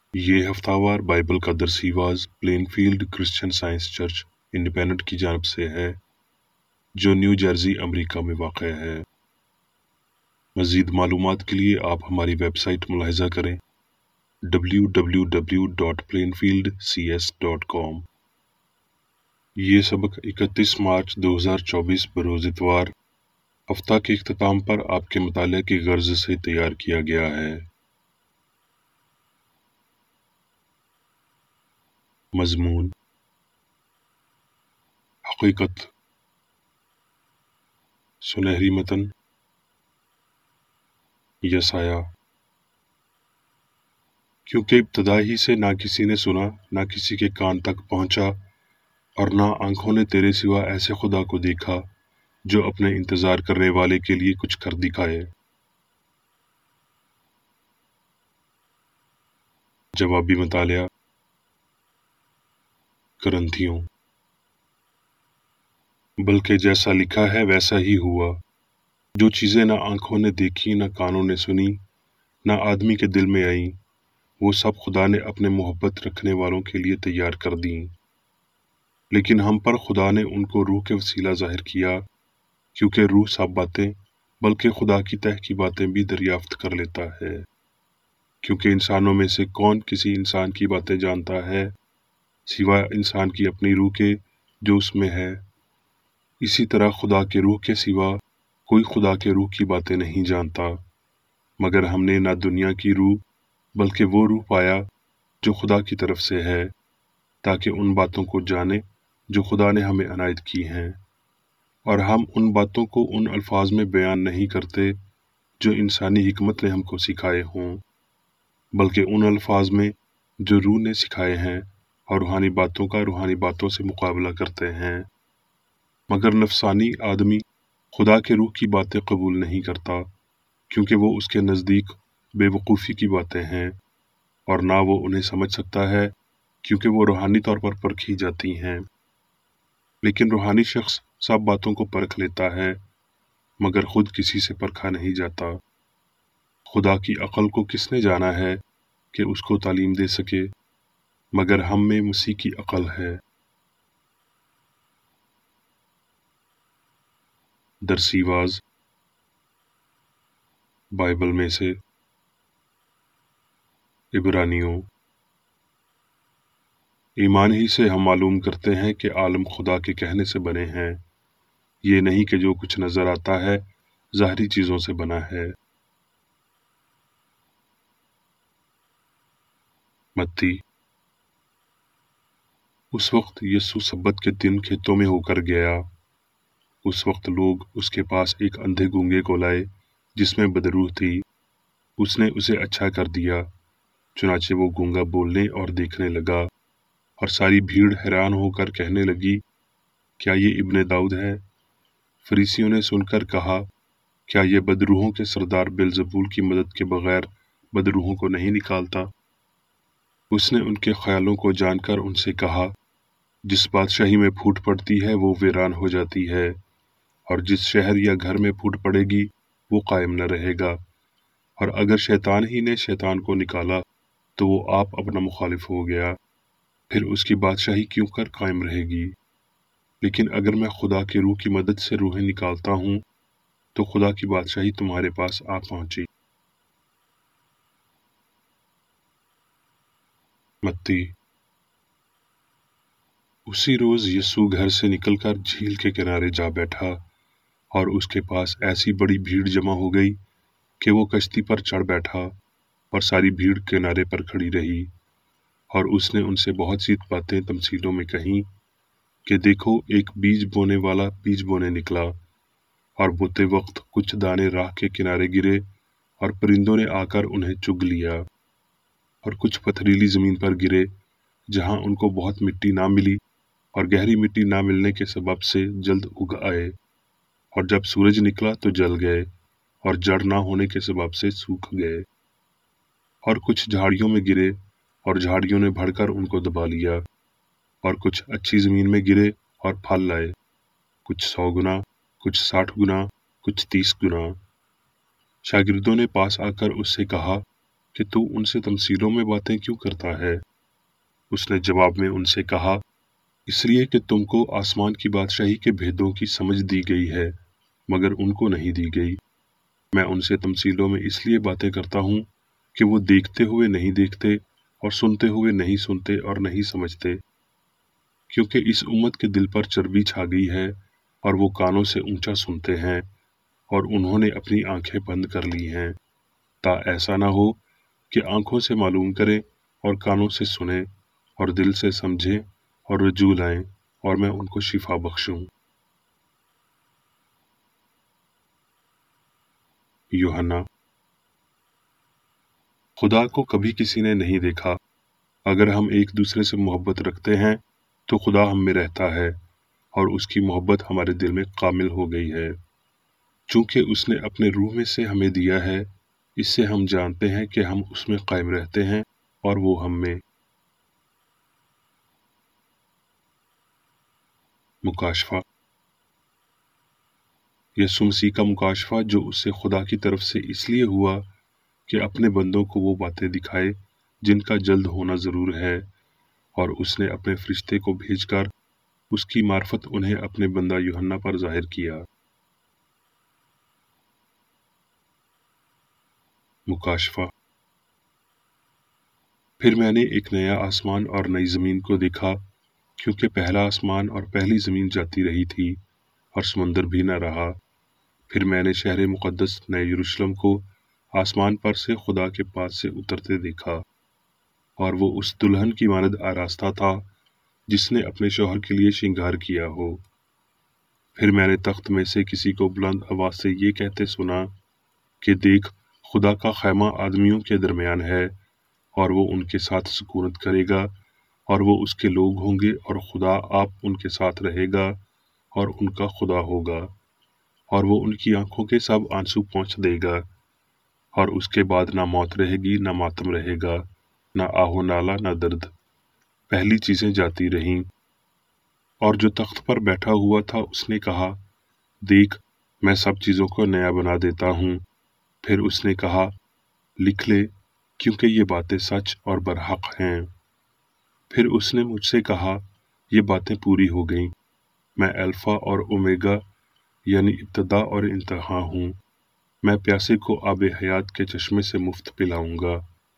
یہ ہفتہ بائبل کا درسی واز Plainfield Christian Science Church Independent کی جانب سے ہے جو نیو جرسی امریکہ میں واقع ہے۔ مزید معلومات کے لیے آپ ہماری ویب سائٹ ملاحظہ کریں www.plainfieldcs.com۔ یہ سبق 31 مارچ 2024 بروز اتوار ہفتہ کے اختتام پر آپ کے مطالعہ کی غرض سے تیار کیا گیا ہے۔ مضمون: حقیقت، سنہری متن، یسایہ۔ کیونکہ ابتدا ہی سے نہ کسی نے سنا، نہ کسی کے کان تک پہنچا، اور نہ آنکھوں نے تیرے سوا ایسے خدا کو دیکھا جو اپنے انتظار کرنے والے کے لیے کچھ کر دکھائے۔ جوابی مطالعہ۔ کرنتھیوں۔ بلکہ جیسا لکھا ہے ویسا ہی ہوا، جو چیزیں نہ آنکھوں نے دیکھی نہ کانوں نے سنی نہ آدمی کے دل میں آئیں، وہ سب خدا نے اپنے محبت رکھنے والوں کے لیے تیار کر دیں۔ لیکن ہم پر خدا نے ان کو روح کے وسیلہ ظاہر کیا، کیونکہ روح سب باتیں بلکہ خدا کی تہ کی باتیں بھی دریافت کر لیتا ہے۔ کیونکہ انسانوں میں سے کون کسی انسان کی باتیں جانتا ہے سوائے انسان کی اپنی روح کے جو اس میں ہے۔ اسی طرح خدا کے روح کے سوا کوئی خدا کے روح کی باتیں نہیں جانتا، مگر ہم نے نہ دنیا کی روح بلکہ وہ روح پایا جو خدا کی طرف سے ہے، تاکہ ان باتوں کو جانے جو خدا نے ہمیں عنایت کی ہیں۔ اور ہم ان باتوں کو ان الفاظ میں بیان نہیں کرتے جو انسانی حکمت نے ہم کو سکھائے ہوں، بلکہ ان الفاظ میں جو روح نے سکھائے ہیں، اور روحانی باتوں کا روحانی باتوں سے مقابلہ کرتے ہیں۔ مگر نفسانی آدمی خدا کے روح کی باتیں قبول نہیں کرتا، کیونکہ وہ اس کے نزدیک بے وقوفی کی باتیں ہیں، اور نہ وہ انہیں سمجھ سکتا ہے کیونکہ وہ روحانی طور پر پرکھی جاتی ہیں۔ لیکن روحانی شخص سب باتوں کو پرکھ لیتا ہے، مگر خود کسی سے پرکھا نہیں جاتا۔ خدا کی عقل کو کس نے جانا ہے کہ اس کو تعلیم دے سکے، مگر ہم میں مسیح کی عقل ہے۔ درسی واز بائبل میں سے عبرانیوں۔ ایمان ہی سے ہم معلوم کرتے ہیں کہ عالم خدا کے کہنے سے بنے ہیں، یہ نہیں کہ جو کچھ نظر آتا ہے ظاہری چیزوں سے بنا ہے۔ متی۔ اس وقت یسوع سبت کے دن کھیتوں میں ہو کر گیا۔ اس وقت لوگ اس کے پاس ایک اندھے گونگے کو لائے جس میں بدروح تھی۔ اس نے اسے اچھا کر دیا، چنانچہ وہ گونگا بولنے اور دیکھنے لگا، اور ساری بھیڑ حیران ہو کر کہنے لگی، کیا یہ ابن داؤد ہے؟ فریسیوں نے سن کر کہا، کیا یہ بدروحوں کے سردار بیلزبول کی مدد کے بغیر بدروحوں کو نہیں نکالتا؟ اس نے ان کے خیالوں کو جان کر ان سے کہا، جس بادشاہی میں پھوٹ پڑتی ہے وہ ویران ہو جاتی ہے، اور جس شہر یا گھر میں پھوٹ پڑے گی وہ قائم نہ رہے گا۔ اور اگر شیطان ہی نے شیطان کو نکالا تو وہ آپ اپنا مخالف ہو گیا، پھر اس کی بادشاہی کیوں کر قائم رہے گی؟ لیکن اگر میں خدا کے روح کی مدد سے روحیں نکالتا ہوں تو خدا کی بادشاہی تمہارے پاس آ پہنچی۔ متی۔ اسی روز یسوع گھر سے نکل کر جھیل کے کنارے جا بیٹھا، اور اس کے پاس ایسی بڑی بھیڑ جمع ہو گئی کہ وہ کشتی پر چڑھ بیٹھا، اور ساری بھیڑ کنارے پر کھڑی رہی۔ اور اس نے ان سے بہت سی باتیں تمثیلوں میں کہیں کہ دیکھو، ایک بیج بونے والا بیج بونے نکلا، اور بوتے وقت کچھ دانے راہ کے کنارے گرے، اور پرندوں نے آ کر انہیں چگ لیا۔ اور کچھ پتھریلی زمین پر گرے، جہاں ان کو بہت مٹی نہ ملی، اور گہری مٹی نہ ملنے کے سبب سے جلد اگ آئے، اور جب سورج نکلا تو جل گئے، اور جڑ نہ ہونے کے سبب سے سوکھ گئے۔ اور کچھ جھاڑیوں میں گرے، اور جھاڑیوں نے بڑھ کر ان کو دبا لیا۔ اور کچھ اچھی زمین میں گرے اور پھل لائے، کچھ 100 گنا، کچھ 60 گنا، کچھ 30 گنا۔ شاگردوں نے پاس آ کر اس سے کہا کہ تو उनसे तमसीलों में बातें क्यों करता है? उसने जवाब में उनसे कहा, इसलिए कि तुमको आसमान की बादशाही के भेदों की समझ दी गई है, मगर उनको नहीं दी गई। मैं उनसे तमसीलों में इसलिए बातें करता हूँ कि वो देखते हुए नहीं देखते और सुनते हुए नहीं सुनते और नहीं समझते, क्योंकि इस उम्मत के दिल पर चर्बी छा गई है और वो कानों से ऊंचा सुनते हैं और उन्होंने अपनी आंखें बंद कर ली हैं, ता ऐसा ना हो कि आंखों से मालूम करें और कानों से सुने और दिल से समझें और रजू लाएं और मैं उनको शिफा बख्शूं। यूहन्ना। खुदा को कभी किसी ने नहीं देखा। अगर हम एक दूसरे से मोहब्बत रखते हैं तो खुदा हम में रहता है और उसकी मोहब्बत हमारे दिल में कामिल हो गई है। चूंकि उसने अपने रूह में से हमें दिया है, इससे हम जानते हैं कि हम उसमें कायम रहते हैं और वो हम में। मुकाशफा। यसु मसीह का मुकाशफा जो उससे खुदा की तरफ से इसलिए हुआ कि अपने बंदों को वो बातें दिखाए जिनका जल्द होना जरूर है, और उसने अपने फरिश्ते को भेजकर उसकी मार्फत उन्हें अपने बंदा यूहन्ना पर जाहिर किया। मुकाशफा। फिर मैंने एक नया आसमान और नई जमीन को देखा, क्योंकि पहला आसमान और पहली जमीन जाती रही थी और समुंदर भी न रहा। फिर मैंने शहर मुकद्दस नए यरूशलेम को आसमान पर से खुदा के पास से उतरते देखा, और वो उस दुल्हन की मानद आरास्ता था जिसने अपने शौहर के लिए श्रृंगार किया हो। फिर मैंने तख्त में से किसी को बुलंद आवाज से ये कहते सुना कि देख, खुदा का खैमा आदमियों के दरमियान है और वो उनके साथ सुकूनत करेगा और वो उसके लोग होंगे और खुदा आप उनके साथ रहेगा और उनका खुदा होगा, और वो उनकी आंखों के सब आंसू पोंछ देगा, और उसके बाद ना मौत रहेगी, ना मातम रहेगा, ना आहो नाला, ना दर्द। पहली चीजें जाती रहीं। और जो तख्त पर बैठा हुआ था उसने कहा, देख, मैं सब चीजों को नया बना देता हूँ। फिर उसने कहा, लिख ले, क्योंकि ये बातें सच और बरहक हैं। फिर उसने मुझसे कहा, ये बातें पूरी हो गईं। मैं अल्फा और ओमेगा यानी इब्तदा और इंतहा हूँ। मैं प्यासे को आब हयात के चश्मे से मुफ्त पिलाऊंगा।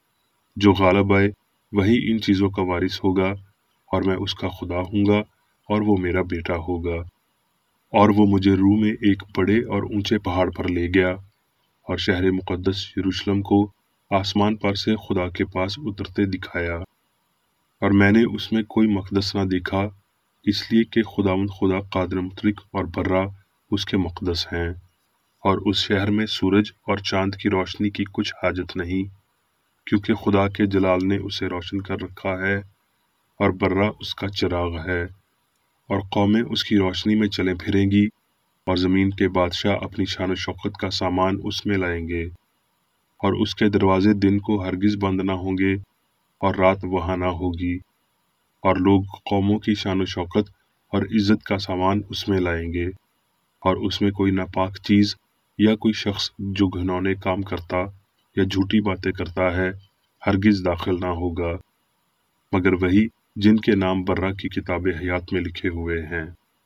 जो गालिब आए वही इन चीज़ों का वारिस होगा, और मैं उसका खुदा हूँगा और वो मेरा बेटा होगा। और वो मुझे रूह में एक बड़े और ऊंचे पहाड़ पर ले गया और शहर मुकद्दस यरूशलेम को आसमान पर से खुदा के पास उतरते दिखाया। और मैंने उसमें कोई मकदस ना देखा, इसलिए कि खुदावंद खुदा कादिर मुतलक और बर्रा उसके मकदस हैं, और उस शहर में सूरज और चांद की रोशनी की कुछ हाजत नहीं, क्योंकि खुदा के जलाल ने उसे रोशन कर रखा है और बर्रा उसका चिराग है। और कौमें उसकी रोशनी में चले फिरेंगी और ज़मीन के बादशाह अपनी शान शौकत का सामान उसमें लाएंगे, और उसके दरवाजे दिन को हरगिज़ बंद ना होंगे और रात वहाँ ना होगी, और लोग कौमों की शान शौकत और इज़्ज़त का सामान उसमें लाएंगे, और उसमें कोई नापाक चीज़ या कोई शख्स जो घिनौने काम करता या झूठी बातें करता है हरगिज़ दाखिल ना होगा, मगर वही जिनके नाम बर्रा की किताब हयात में लिखे हुए हैं।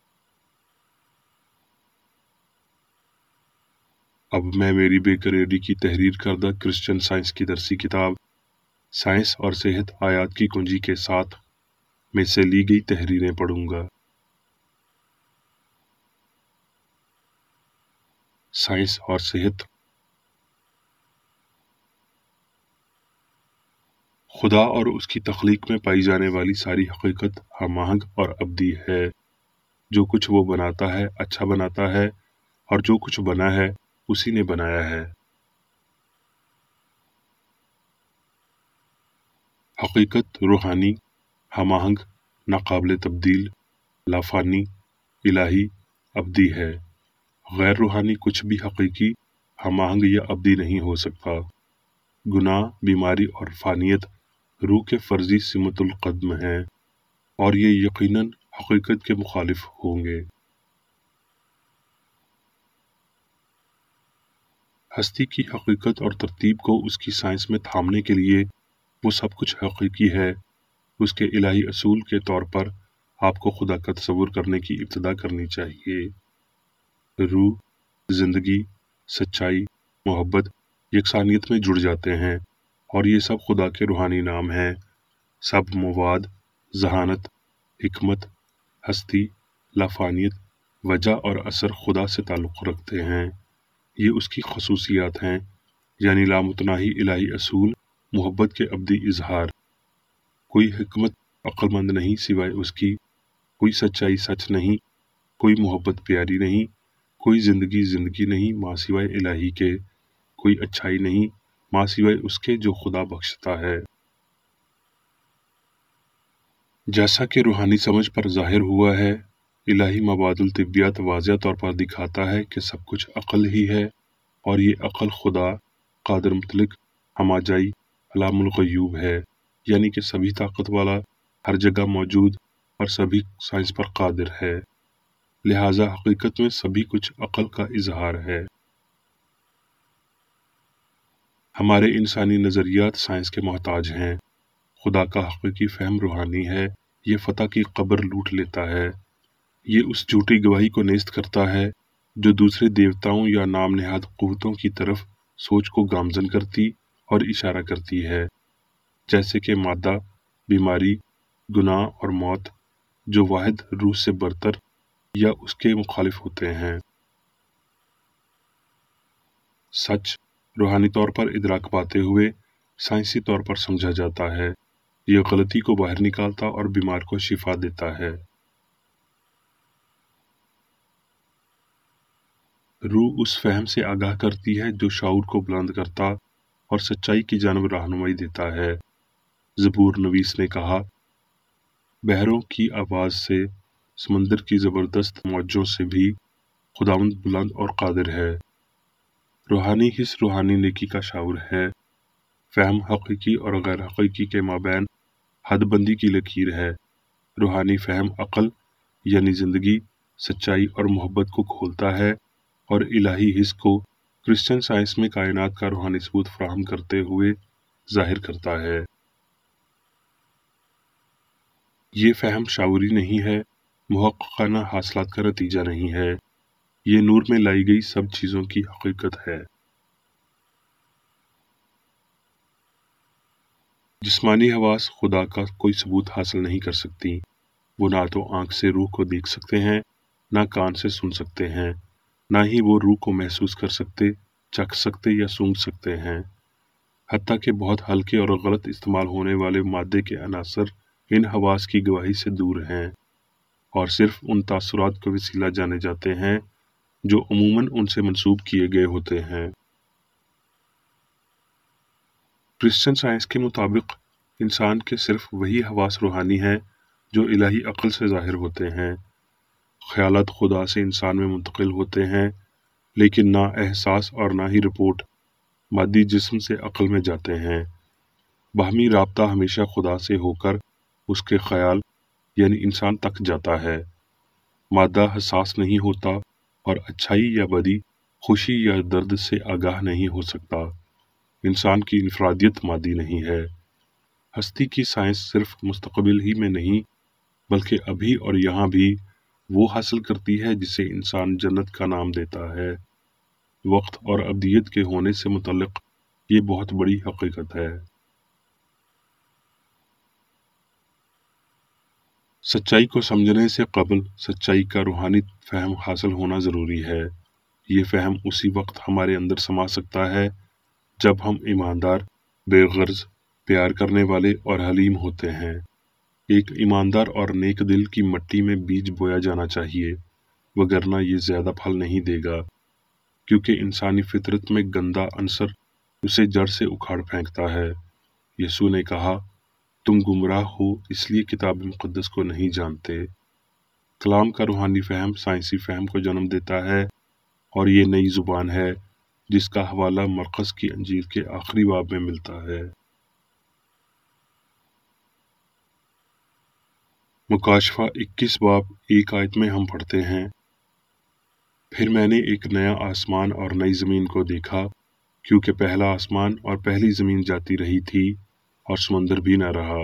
अब मैं मेरी बेकरारी की तहरीर करदा क्रिश्चियन साइंस की दरसी किताब साइंस और सेहत आयात की कुंजी के साथ में से ली गई तहरीरें पढ़ूंगा। साइंस और सेहत। खुदा और उसकी तख्लीक में पाई जाने वाली सारी हकीकत हमआहंग और अब्दी है। जो कुछ वो बनाता है अच्छा बनाता है, और जो कुछ बना है उसी ने बनाया है। हकीकत रूहानी, हमआहंग, नाकाबिल तब्दील, लाफानी, इलाही, अब्दी है। गैर रूहानी कुछ भी हकीकी, हमआहंग या अब्दी नहीं हो सकता। गुनाह, बीमारी और फानियत रूह के फर्जी सिमतुल कद्म हैं, और ये यकीनन हकीकत के मुखालिफ होंगे। ہستی کی حقیقت اور ترتیب کو اس کی سائنس میں تھامنے کے لیے وہ سب کچھ حقیقی ہے، اس کے الہی اصول کے طور پر آپ کو خدا کا تصور کرنے کی ابتدا کرنی چاہیے۔ روح، زندگی، سچائی، محبت یکسانیت میں جڑ جاتے ہیں، اور یہ سب خدا کے روحانی نام ہیں۔ سب مواد، ذہانت، حکمت، ہستی، لافانیت، وجہ اور اثر خدا سے تعلق رکھتے ہیں۔ یہ اس کی خصوصیات ہیں، یعنی لامتناہی الہی اصول، محبت کے ابدی اظہار۔ کوئی حکمت عقل مند نہیں سوائے اس کی، کوئی سچائی سچ نہیں، کوئی محبت پیاری نہیں، کوئی زندگی زندگی نہیں ماں سوائے الہی کے، کوئی اچھائی نہیں ماں سوائے اس کے جو خدا بخشتا ہے۔ جیسا کہ روحانی سمجھ پر ظاہر ہوا ہے، الہی مبادئ الطبیعت واضح طور پر دکھاتا ہے کہ سب کچھ عقل ہی ہے، اور یہ عقل خدا، قادر مطلق، ہماجائی، علام الغیوب ہے، یعنی کہ سبھی طاقت والا، ہر جگہ موجود اور سبھی سائنس پر قادر ہے۔ لہذا حقیقت میں سبھی کچھ عقل کا اظہار ہے۔ ہمارے انسانی نظریات سائنس کے محتاج ہیں۔ خدا کا حقیقی فہم روحانی ہے، یہ فتح کی قبر لوٹ لیتا ہے۔ یہ اس جھوٹی گواہی کو نیست کرتا ہے جو دوسرے دیوتاؤں یا نام نہاد قوتوں کی طرف سوچ کو گامزن کرتی اور اشارہ کرتی ہے، جیسے کہ مادہ، بیماری، گناہ اور موت، جو واحد روح سے برتر یا اس کے مخالف ہوتے ہیں۔ سچ روحانی طور پر ادراک پاتے ہوئے سائنسی طور پر سمجھا جاتا ہے۔ یہ غلطی کو باہر نکالتا اور بیمار کو شفا دیتا ہے۔ روح اس فہم سے آگاہ کرتی ہے جو شعور کو بلند کرتا اور سچائی کی جانب رہنمائی دیتا ہے۔ زبور نویس نے کہا، بحروں کی آواز سے، سمندر کی زبردست موجوں سے بھی خداوند بلند اور قادر ہے۔ روحانی حس روحانی نیکی کا شعور ہے۔ فہم حقیقی اور غیر حقیقی کے مابین حد بندی کی لکیر ہے۔ روحانی فہم عقل یعنی زندگی، سچائی اور محبت کو کھولتا ہے، اور الہی حس کو کرسچن سائنس میں کائنات کا روحانی ثبوت فراہم کرتے ہوئے ظاہر کرتا ہے۔ یہ فہم شعوری نہیں ہے، محققانہ حاصلات کا نتیجہ نہیں ہے، یہ نور میں لائی گئی سب چیزوں کی حقیقت ہے۔ جسمانی حواس خدا کا کوئی ثبوت حاصل نہیں کر سکتی۔ وہ نہ تو آنکھ سے روح کو دیکھ سکتے ہیں، نہ کان سے سن سکتے ہیں، نہ ہی وہ روح کو محسوس کر سکتے، چکھ سکتے یا سونگھ سکتے ہیں۔ حتیٰ کہ بہت ہلکے اور غلط استعمال ہونے والے مادے کے عناصر ان حواس کی گواہی سے دور ہیں، اور صرف ان تاثرات کو وسیلہ جانے جاتے ہیں جو عموماً ان سے منسوب کیے گئے ہوتے ہیں۔ کرسچن سائنس کے مطابق انسان کے صرف وہی حواس روحانی ہیں جو الہی عقل سے ظاہر ہوتے ہیں۔ خیالات خدا سے انسان میں منتقل ہوتے ہیں، لیکن نہ احساس اور نہ ہی رپورٹ مادی جسم سے عقل میں جاتے ہیں۔ باہمی رابطہ ہمیشہ خدا سے ہو کر اس کے خیال یعنی انسان تک جاتا ہے۔ مادہ حساس نہیں ہوتا، اور اچھائی یا بدی، خوشی یا درد سے آگاہ نہیں ہو سکتا۔ انسان کی انفرادیت مادی نہیں ہے۔ ہستی کی سائنس صرف مستقبل ہی میں نہیں بلکہ ابھی اور یہاں بھی وہ حاصل کرتی ہے جسے انسان جنت کا نام دیتا ہے۔ وقت اور ابدیت کے ہونے سے متعلق یہ بہت بڑی حقیقت ہے۔ سچائی کو سمجھنے سے قبل سچائی کا روحانی فہم حاصل ہونا ضروری ہے۔ یہ فہم اسی وقت ہمارے اندر سما سکتا ہے جب ہم ایماندار، بے غرض، پیار کرنے والے اور حلیم ہوتے ہیں۔ ایک ایماندار اور نیک دل کی مٹی میں بیج بویا جانا چاہیے، وگرنہ یہ زیادہ پھل نہیں دے گا، کیونکہ انسانی فطرت میں گندا عنصر اسے جڑ سے اکھاڑ پھینکتا ہے۔ یسوع نے کہا، تم گمراہ ہو اس لیے کتاب مقدس کو نہیں جانتے۔ کلام کا روحانی فہم سائنسی فہم کو جنم دیتا ہے، اور یہ نئی زبان ہے جس کا حوالہ مرقس کی انجیل کے آخری باب میں ملتا ہے۔ مکاشفہ 21 باب 1 آیت میں ہم پڑھتے ہیں، پھر میں نے ایک نیا آسمان اور نئی زمین کو دیکھا، کیونکہ پہلا آسمان اور پہلی زمین جاتی رہی تھی اور سمندر بھی نہ رہا۔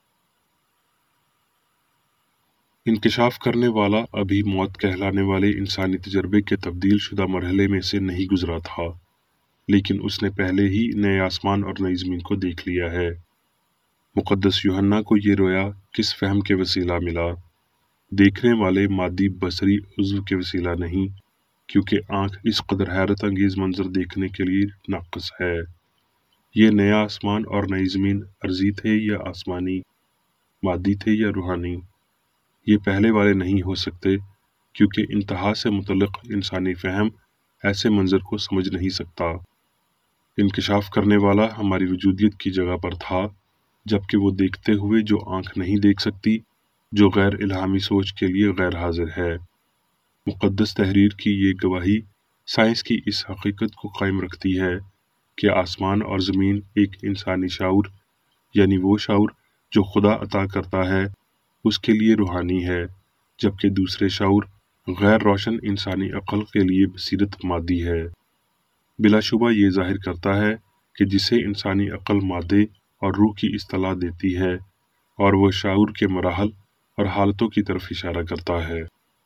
انکشاف کرنے والا ابھی موت کہلانے والے انسانی تجربے کے تبدیل شدہ مرحلے میں سے نہیں گزرا تھا، لیکن اس نے پہلے ہی نئے آسمان اور نئی زمین کو دیکھ لیا ہے۔ مقدس یوحنا کو یہ رویا کس فہم کے وسیلہ ملا؟ دیکھنے والے مادی بصری عضو کے وسیلہ نہیں، کیونکہ آنکھ اس قدر حیرت انگیز منظر دیکھنے کے لیے ناقص ہے۔ یہ نیا آسمان اور نئی زمین عرضی تھے یا آسمانی، مادی تھے یا روحانی؟ یہ پہلے والے نہیں ہو سکتے، کیونکہ انتہا سے متعلق انسانی فہم ایسے منظر کو سمجھ نہیں سکتا۔ انکشاف کرنے والا ہماری وجودیت کی جگہ پر تھا، جبکہ وہ دیکھتے ہوئے جو آنکھ نہیں دیکھ سکتی، جو غیر الہامی سوچ کے لیے غیر حاضر ہے۔ مقدس تحریر کی یہ گواہی سائنس کی اس حقیقت کو قائم رکھتی ہے کہ آسمان اور زمین ایک انسانی شعور، یعنی وہ شعور جو خدا عطا کرتا ہے، اس کے لیے روحانی ہے، جبکہ دوسرے شعور غیر روشن انسانی عقل کے لیے بصیرت مادی ہے۔ بلا شبہ یہ ظاہر کرتا ہے کہ جسے انسانی عقل مادے اور روح کی اصطلاح دیتی ہے، اور وہ شعور کے مراحل اور حالتوں کی طرف اشارہ کرتا ہے۔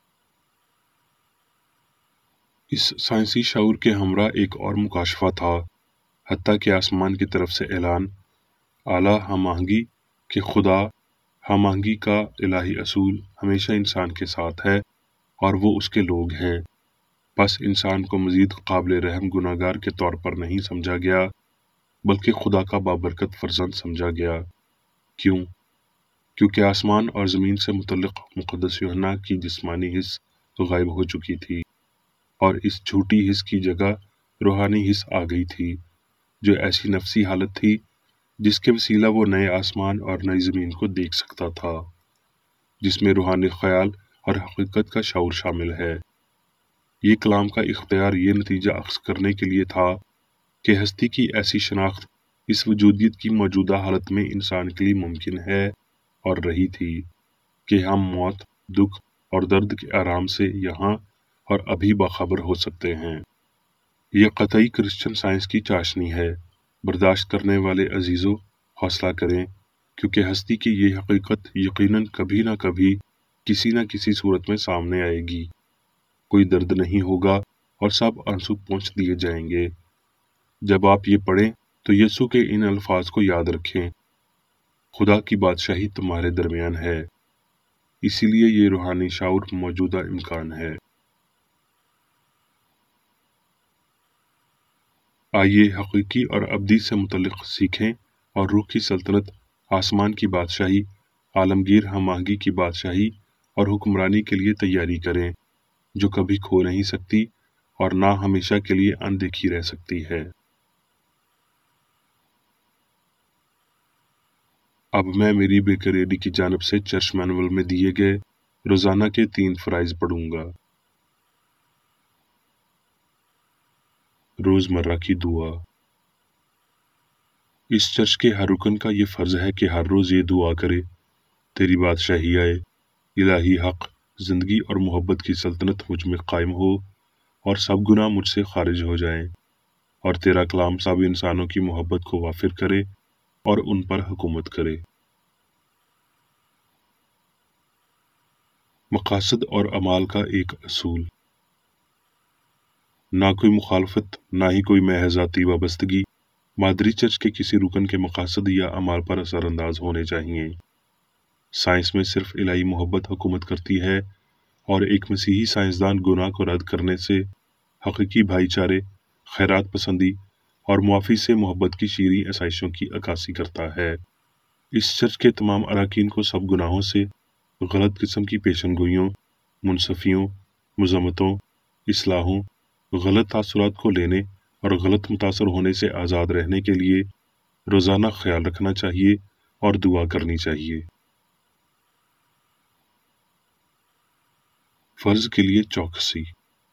اس سائنسی شعور کے ہمراہ ایک اور مکاشفہ تھا، حتیٰ کہ آسمان کی طرف سے اعلان اعلیٰ ہم آہنگی کہ خدا ہم آہنگی کا الہی اصول ہمیشہ انسان کے ساتھ ہے اور وہ اس کے لوگ ہیں۔ بس انسان کو مزید قابل رحم گناہگار کے طور پر نہیں سمجھا گیا، بلکہ خدا کا بابرکت فرزند سمجھا گیا۔ کیوں؟ کیونکہ آسمان اور زمین سے متعلق مقدس یوحنا کی جسمانی حس غائب ہو چکی تھی، اور اس جھوٹی حس کی جگہ روحانی حس آ گئی تھی، جو ایسی نفسی حالت تھی جس کے وسیلہ وہ نئے آسمان اور نئی زمین کو دیکھ سکتا تھا، جس میں روحانی خیال اور حقیقت کا شعور شامل ہے۔ یہ کلام کا اختیار یہ نتیجہ اخذ کرنے کے لیے تھا کہ ہستی کی ایسی شناخت اس وجودیت کی موجودہ حالت میں انسان کے لیے ممکن ہے اور رہی تھی کہ ہم موت، دکھ اور درد کے آرام سے یہاں اور ابھی باخبر ہو سکتے ہیں۔ یہ قطعی کرسچن سائنس کی چاشنی ہے۔ برداشت کرنے والے عزیزو، حوصلہ کریں، کیونکہ ہستی کی یہ حقیقت یقیناً کبھی نہ کبھی کسی نہ کسی صورت میں سامنے آئے گی۔ کوئی درد نہیں ہوگا اور سب آنسو پوچھ دیے جائیں گے۔ جب آپ یہ پڑھیں تو یسوع کے ان الفاظ کو یاد رکھیں، خدا کی بادشاہی تمہارے درمیان ہے۔ اسی لیے یہ روحانی شعور موجودہ امکان ہے۔ آئیے حقیقی اور ابدی سے متعلق سیکھیں اور روح کی سلطنت، آسمان کی بادشاہی، عالمگیر ہم آہنگی کی بادشاہی اور حکمرانی کے لیے تیاری کریں، جو کبھی کھو نہیں سکتی اور نہ ہمیشہ کے لیے اندیکھی رہ سکتی ہے۔ اب میں میری بیکریڈی کی جانب سے چرچ مینول میں دیے گئے روزانہ کے 3 فرائض پڑھوں گا۔ روزمرہ کی دعا۔ اس چرچ کے ہر رکن کا یہ فرض ہے کہ ہر روز یہ دعا کرے: تیری بادشاہی آئے، الہی حق، زندگی اور محبت کی سلطنت مجھ میں قائم ہو اور سب گناہ مجھ سے خارج ہو جائیں، اور تیرا کلام سب انسانوں کی محبت کو وافر کرے اور ان پر حکومت کرے۔ مقاصد اور اعمال کا ایک اصول۔ نہ کوئی مخالفت، نہ ہی کوئی محض ذاتی وابستگی مادری چرچ کے کسی رکن کے مقاصد یا اعمال پر اثر انداز ہونے چاہیے۔ سائنس میں صرف الہی محبت حکومت کرتی ہے، اور ایک مسیحی سائنسدان گناہ کو رد کرنے سے، حقیقی بھائی چارے، خیرات پسندی اور معافی سے محبت کی شیریں آسائشوں کی عکاسی کرتا ہے۔ اس چرچ کے تمام اراکین کو سب گناہوں سے، غلط قسم کی پیشن گوئیوں، منصفیوں، مذمتوں، اصلاحوں، غلط تاثرات کو لینے اور غلط متاثر ہونے سے آزاد رہنے کے لیے روزانہ خیال رکھنا چاہیے اور دعا کرنی چاہیے۔ فرض کے لیے چوکسی۔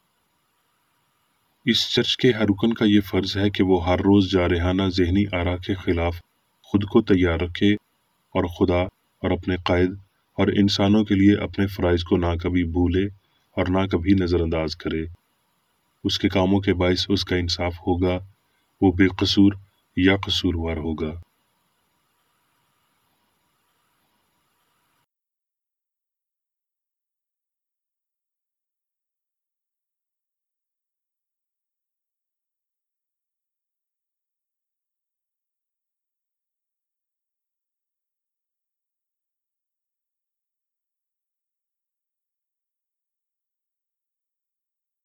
اس چرچ کے ہر رکن کا یہ فرض ہے کہ وہ ہر روز جارحانہ ذہنی آرا کے خلاف خود کو تیار رکھے اور خدا اور اپنے قائد اور انسانوں کے لیے اپنے فرائض کو نہ کبھی بھولے اور نہ کبھی نظر انداز کرے۔ اس کے کاموں کے باعث اس کا انصاف ہوگا وہ بے قصور یا قصوروار ہوگا۔